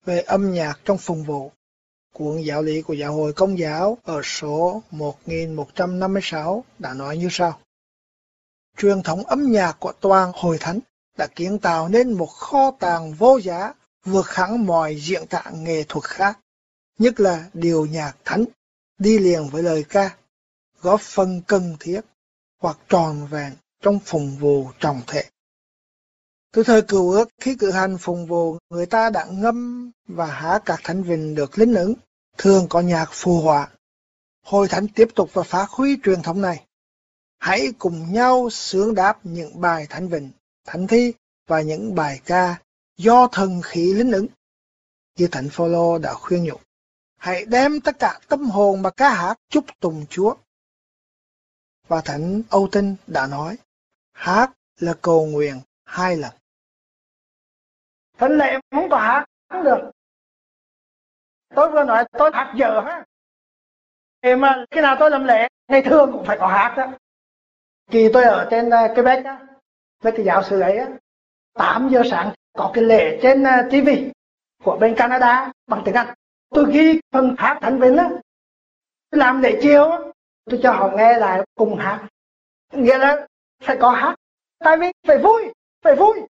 về âm nhạc trong phụng vụ. Cuốn giáo lý của Giáo hội Công giáo ở số 1156 đã nói như sau. Truyền thống âm nhạc của toàn hội thánh đã kiến tạo nên một kho tàng vô giá vượt hẳn mọi diễn tả nghệ thuật khác, nhất là điệu nhạc thánh đi liền với lời ca, góp phần cần thiết hoặc tròn vẹn trong phụng vụ trọng thể. Từ thời Cựu Ước, khi cử hành phụng vụ, người ta đã ngâm và hát các thánh vịnh được linh ứng, thường có nhạc phù họa. Hội thánh tiếp tục và phát huy truyền thống này. Hãy cùng nhau xướng đáp những bài thánh vịnh, thánh thi và những bài ca do thần khí linh ứng. Như Thánh Phaolô đã khuyên nhủ, hãy đem tất cả tâm hồn mà ca hát chúc tùng Chúa. Và Thánh Âu Tinh đã nói, hát là cầu nguyện 2 lần. Thánh lễ không có hát không được. Tôi vừa nói tôi hát dở ha. Thì mà khi nào tôi làm lễ, ngày thường cũng phải có hát đó. Khi tôi ở trên Quebec á, với cái giáo sư ấy á, 8 giờ sáng có cái lễ trên TV của bên Canada bằng tiếng Anh. Tôi ghi phần hát thánh vịnh á, làm lễ chiều á, tôi cho họ nghe lại cùng hát. Nghĩa là phải có hát, tại vì phải vui, phải vui.